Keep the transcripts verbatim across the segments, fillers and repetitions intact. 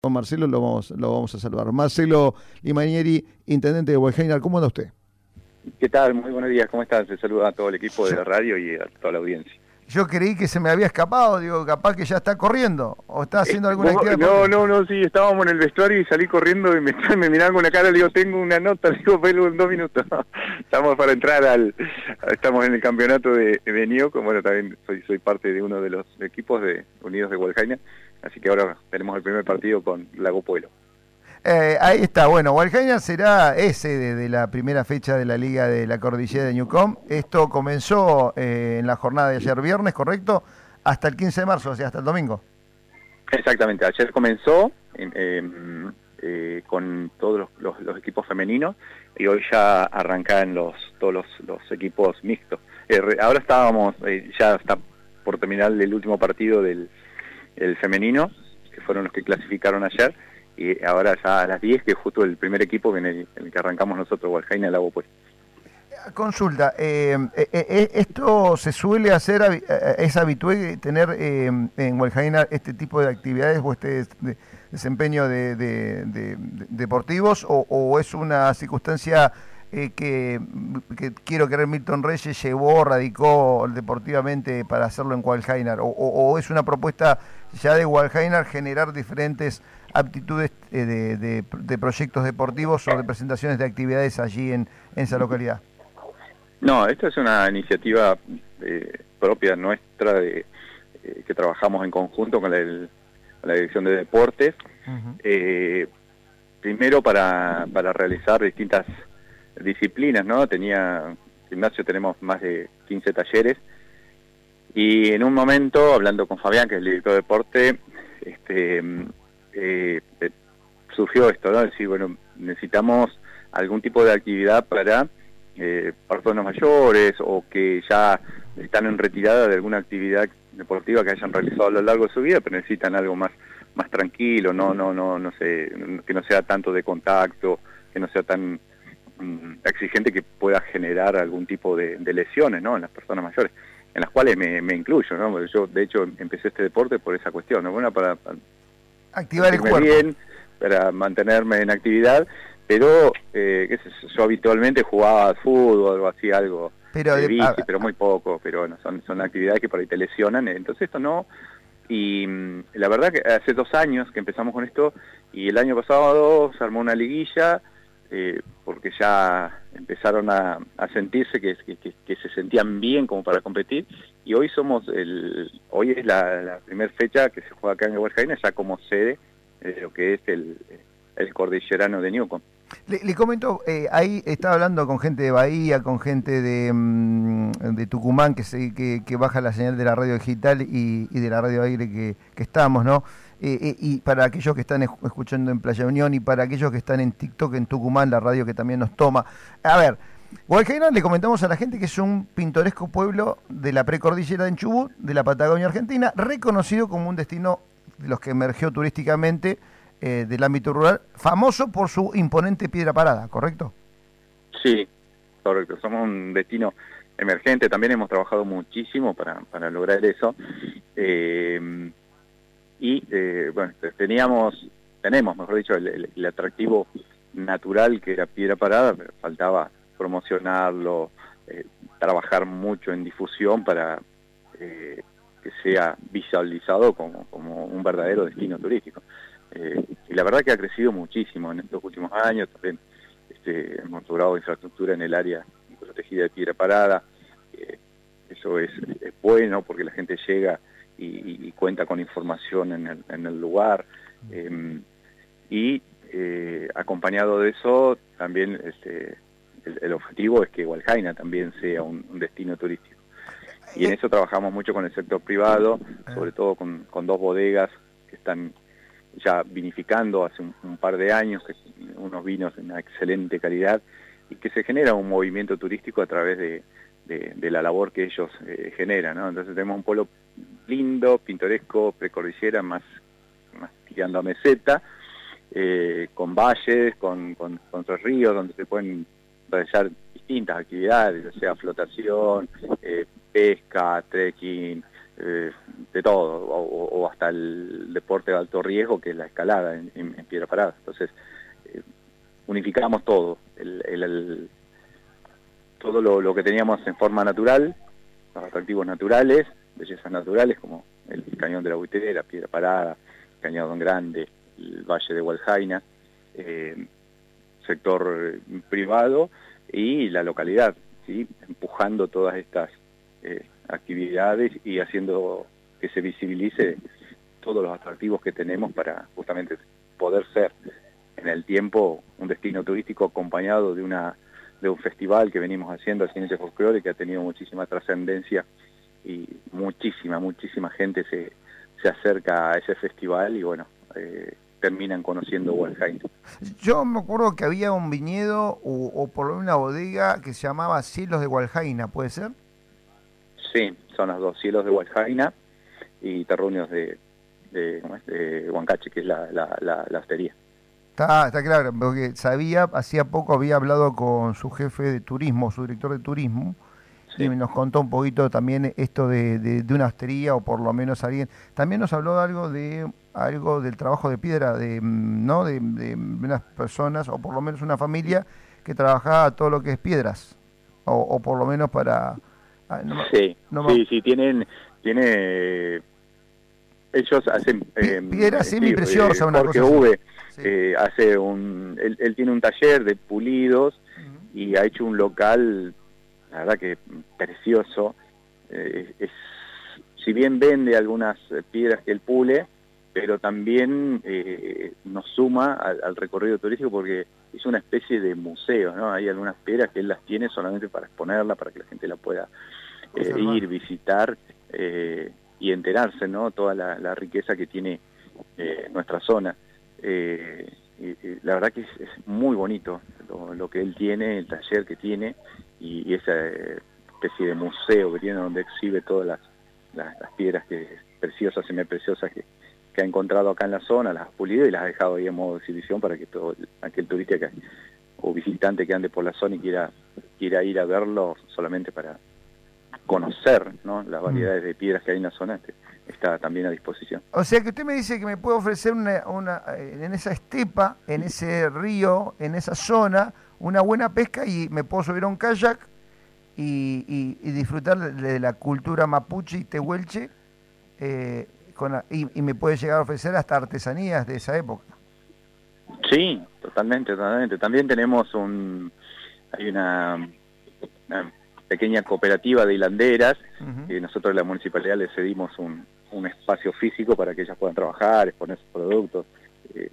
con Marcelo, lo vamos, lo vamos a saludar. Marcelo Limanieri, intendente de Hualcainar, ¿cómo anda usted? ¿Qué tal? Muy buenos días, ¿cómo estás? Te saluda a todo el equipo de la radio y a toda la audiencia. Yo creí que se me había escapado, digo, capaz que ya está corriendo, o está haciendo alguna eh, actividad. No, no, no, sí, estábamos en el vestuario y salí corriendo y me, me miraban con la cara, le digo, tengo una nota, le digo, pero en dos minutos. Estamos para entrar al, estamos en el campeonato de, de N I O C, bueno, también soy, soy parte de uno de los equipos de Unidos de Hualcainar, así que ahora tenemos el primer partido con Lago Pueblo. Eh, ahí está, bueno, Hualcainar será ese de, de la primera fecha de la Liga de la Cordillera de Ñucón. Esto comenzó eh, en la jornada de ayer viernes, ¿correcto? Hasta el quince de marzo, o sea, hasta el domingo. Exactamente, ayer comenzó eh, eh, con todos los, los, los equipos femeninos y hoy ya arrancan los, todos los, los equipos mixtos. Eh, ahora estábamos, eh, ya está por terminar el último partido del el femenino, que fueron los que clasificaron ayer. Y ahora ya a las diez, que es justo el primer equipo en el, en el que arrancamos nosotros, Hualcainar, Lago Pueblo. Consulta, eh, eh, eh, ¿esto se suele hacer, eh, es habitual tener eh, en Hualcainar este tipo de actividades o este de, desempeño de, de, de, de deportivos o, o es una circunstancia eh, que, que quiero creer Milton Reyes llevó, radicó deportivamente para hacerlo en Hualcainar o, o, o es una propuesta ya de Hualcainar generar diferentes aptitudes eh, de, de, de proyectos deportivos o de presentaciones de actividades allí en, en esa localidad? No, esto es una iniciativa eh, propia nuestra de eh, que trabajamos en conjunto con la, el, con la Dirección de Deportes. Uh-huh. eh, primero para, para realizar distintas disciplinas, ¿no? Tenía gimnasio, tenemos más de quince talleres y en un momento, hablando con Fabián, que es el director de deporte, este, eh, eh, surgió esto, ¿no? Es decir, bueno, necesitamos algún tipo de actividad para Eh, personas mayores o que ya están en retirada de alguna actividad deportiva que hayan realizado a lo largo de su vida, pero necesitan algo más más tranquilo, no no no no sé, que no sea tanto de contacto, que no sea tan um, exigente, que pueda generar algún tipo de, de lesiones, ¿no? En las personas mayores, en las cuales me, me incluyo, ¿no? Porque yo de hecho empecé este deporte por esa cuestión, ¿no? Bueno, para, para activar el cuerpo, bien, para mantenerme en actividad. Pero, eh, qué sé yo, yo habitualmente jugaba al fútbol o así algo, pero de de, bici, a, pero muy poco, pero bueno, son, son actividades que por ahí te lesionan, entonces esto no. Y mmm, la verdad que hace dos años que empezamos con esto, y el año pasado se armó una liguilla, eh, porque ya empezaron a, a sentirse que, que, que, que se sentían bien como para competir, y hoy somos el hoy es la, la primera fecha que se juega acá en Hualcainar, ya como sede de lo que es el, el Cordillerano de Ñucón. Le, le comento, eh, ahí estaba hablando con gente de Bahía, con gente de, mmm, de Tucumán, que, se, que, que baja la señal de la radio digital y, y de la radio aire que, que estamos, ¿no? Eh, eh, y para aquellos que están escuchando en Playa Unión y para aquellos que están en TikTok, en Tucumán, la radio que también nos toma. A ver, Hualcainar, le comentamos a la gente que es un pintoresco pueblo de la precordillera de Chubut, de la Patagonia Argentina, reconocido como un destino de los que emergió turísticamente Eh, del ámbito rural, famoso por su imponente piedra parada, ¿correcto? Sí, correcto. Somos un destino emergente, también hemos trabajado muchísimo para, para lograr eso. Eh, y, eh, bueno, teníamos, tenemos, mejor dicho, el, el, el atractivo natural que era piedra parada, pero faltaba promocionarlo, eh, trabajar mucho en difusión para eh, que sea visualizado como, como un verdadero destino turístico. Eh, y la verdad que ha crecido muchísimo en estos últimos años, también este, hemos logrado infraestructura en el área protegida de piedra parada, eh, eso es, es bueno porque la gente llega y, y cuenta con información en el, en el lugar, eh, y eh, acompañado de eso también este, el, el objetivo es que Hualcainar también sea un, un destino turístico, y en eso trabajamos mucho con el sector privado, sobre todo con, con dos bodegas que están ya vinificando hace un, un par de años, que unos vinos de una excelente calidad, y que se genera un movimiento turístico a través de, de, de la labor que ellos eh, generan, ¿no? Entonces tenemos un pueblo lindo, pintoresco, precordillera, más, más tirando a meseta, eh, con valles, con, con, con tres ríos, donde se pueden realizar distintas actividades, o sea, flotación, eh, pesca, trekking, eh, de todo, o, o hasta el deporte de alto riesgo, que es la escalada en, en, en Piedra Parada. Entonces, eh, unificamos todo, el, el, el, todo lo, lo que teníamos en forma natural, los atractivos naturales, bellezas naturales, como el Cañón de la Buitrera, Piedra Parada, Cañadón Grande, el Valle de Hualjaina, eh, sector privado y la localidad, ¿sí? Empujando todas estas eh, actividades y haciendo que se visibilice todos los atractivos que tenemos para justamente poder ser en el tiempo un destino turístico acompañado de una de un festival que venimos haciendo, el Jinete Folclore, que ha tenido muchísima trascendencia y muchísima, muchísima gente se, se acerca a ese festival y bueno, eh, terminan conociendo Hualjaina. Yo me acuerdo que había un viñedo o, o por lo menos una bodega que se llamaba Cielos de Hualjaina, ¿puede ser? Sí, son los dos, Cielos de Hualjaina y Terruños de, de, ¿cómo es? de Huancache, que es la, la, la, la hostería. Está, está claro, porque sabía, hacía poco había hablado con su jefe de turismo, su director de turismo, sí. Y nos contó un poquito también esto de, de, de una hostería, o por lo menos alguien. También nos habló algo de algo del trabajo de piedra, de no de, de unas personas, o por lo menos una familia que trabajaba todo lo que es piedras, o, o por lo menos para... No, sí, no, sí, sí, tienen... tiene ellos hacen... Eh, piedra semi-preciosa, eh, una Jorge cosa V sí. eh, hace un... Él, él tiene un taller de pulidos uh-huh. y ha hecho un local, la verdad que precioso. Eh, es, si bien vende algunas piedras que él pule, pero también eh, nos suma al, al recorrido turístico porque es una especie de museo, ¿no? Hay algunas piedras que él las tiene solamente para exponerla, para que la gente la pueda eh, ir, visitar eh, y enterarse, ¿no? Toda la, la riqueza que tiene eh, nuestra zona. Eh, y, y la verdad que es, es muy bonito lo, lo que él tiene, el taller que tiene y, y esa especie de museo que tiene donde exhibe todas las, las, las piedras que preciosas, semipreciosas que que ha encontrado acá en la zona, las ha pulido y las ha dejado ahí en modo de exhibición para que todo aquel turista que, o visitante que ande por la zona y quiera, quiera ir a verlo solamente para conocer, ¿no? Las variedades de piedras que hay en la zona, este, está también a disposición. O sea que usted me dice que me puede ofrecer una, una, en esa estepa, en ese río, en esa zona, una buena pesca y me puedo subir a un kayak y, y, y disfrutar de la cultura mapuche y tehuelche, eh, Con la, y, y me puede llegar a ofrecer hasta artesanías de esa época. Sí, totalmente, totalmente. También tenemos un, hay una, una pequeña cooperativa de hilanderas, uh-huh. y nosotros en la municipalidad les cedimos un, un espacio físico para que ellas puedan trabajar, exponer sus productos, eh,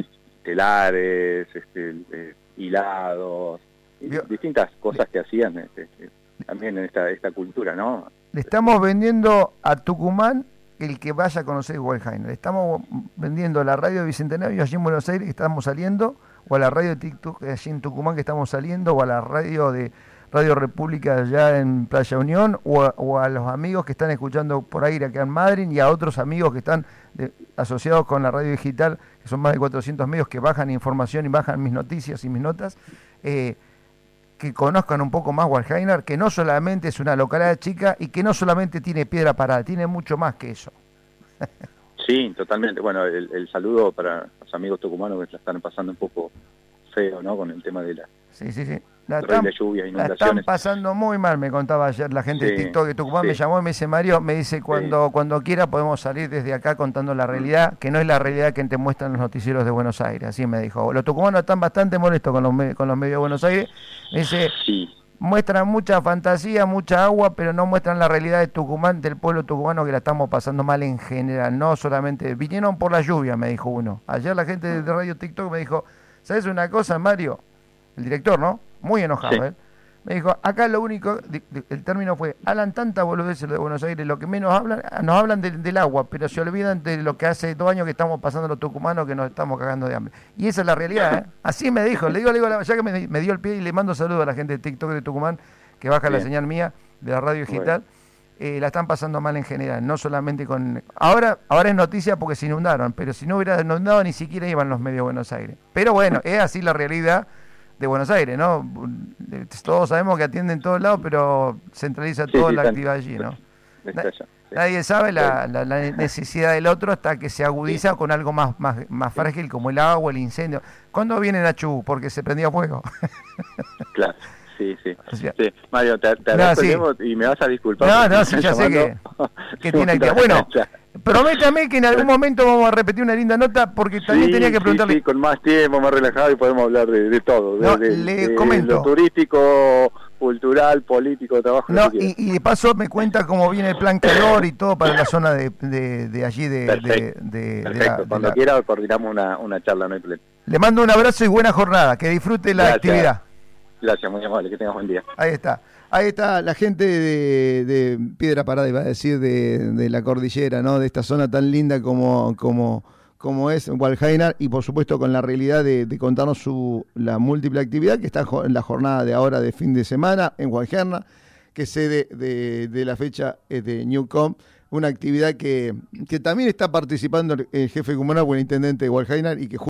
telares, este, eh, hilados, distintas cosas que hacían este, también en esta, esta cultura, ¿no? Le estamos vendiendo a Tucumán el que vaya a conocer Hualjaina. Le estamos vendiendo a la radio de Bicentenario allí en Buenos Aires que estamos saliendo, o a la radio de TikTok allí en Tucumán que estamos saliendo, o a la radio de Radio República allá en Playa Unión, o a, o a los amigos que están escuchando por ahí acá en Madrid, y a otros amigos que están de, asociados con la radio digital, que son más de cuatrocientos medios que bajan información y bajan mis noticias y mis notas, eh, que conozcan un poco más Hualjaina, que no solamente es una localidad chica y que no solamente tiene piedra parada, tiene mucho más que eso. Sí, totalmente. Bueno, el, el saludo para los amigos tucumanos que la están pasando un poco feo, ¿no? Con el tema de la, sí, sí, sí. La, están, de lluvia, inundaciones. La están pasando muy mal, me contaba ayer la gente sí, de TikTok de Tucumán, sí. Me llamó y me dice, Mario, me dice, cuando, sí. cuando quiera podemos salir desde acá contando la realidad, que no es la realidad que te muestran los noticieros de Buenos Aires, así me dijo. Los tucumanos están bastante molestos con los, con los medios de Buenos Aires, me dice, sí. muestran mucha fantasía, mucha agua, pero no muestran la realidad de Tucumán, del pueblo tucumano, que la estamos pasando mal en general, no solamente, vinieron por la lluvia, me dijo uno. Ayer la gente de Radio TikTok me dijo, ¿sabes una cosa, Mario? El director, ¿no? Muy enojado, sí. ¿eh? Me dijo, acá lo único, el término fue, hablan tanta boludez de Buenos Aires, lo que menos hablan, nos hablan de, del agua, pero se olvidan de lo que hace dos años que estamos pasando los tucumanos, que nos estamos cagando de hambre. Y esa es la realidad, ¿eh? Así me dijo, le digo, le digo, ya que me, me dio el pie y le mando saludos a la gente de TikTok de Tucumán, que baja Bien. La señal mía de la radio digital, bueno. eh, la están pasando mal en general, no solamente con... Ahora, ahora es noticia porque se inundaron, pero si no hubiera inundado ni siquiera iban los medios de Buenos Aires. Pero bueno, es así la realidad de Buenos Aires, ¿no? Todos sabemos que atienden en todos lados, pero centraliza sí, toda sí, la actividad allí, ¿no? sí. Nadie sabe la, la, la necesidad del otro hasta que se agudiza sí. con algo más, más, más frágil como el agua, el incendio. ¿Cuándo viene Nachu? Porque se prendió fuego. Claro. Sí, sí. O sea, sí. Mario, te, te no, sí. y me vas a disculpar. No, no, sí, ya sé que, que tiene actividad. Bueno, prométame que en algún momento vamos a repetir una linda nota porque también sí, tenía que preguntarle. Sí, sí, con más tiempo, más relajado y podemos hablar de, de todo. No, de, de, le de comento. Lo turístico, cultural, político, trabajo. No, y, y de paso me cuenta cómo viene el plan calor y todo para la zona de, de, de allí de... Perfecto, de, de, perfecto. De la, Cuando de la... quiera coordinamos una, una charla, no hay problema. Le mando un abrazo y buena jornada, que disfrute la Gracias. actividad. Gracias, muy amable, que tengas buen día. Ahí está. Ahí está la gente de, de Piedra Parada, iba a decir, de, de la cordillera, ¿no? De esta zona tan linda como, como, como es Hualjaina, y por supuesto con la realidad de, de contarnos su, la múltiple actividad que está en la jornada de ahora de fin de semana en Hualjaina, que es sede de, de la fecha de Newcom, una actividad que, que también está participando el jefe comunal o el intendente de Hualjaina y que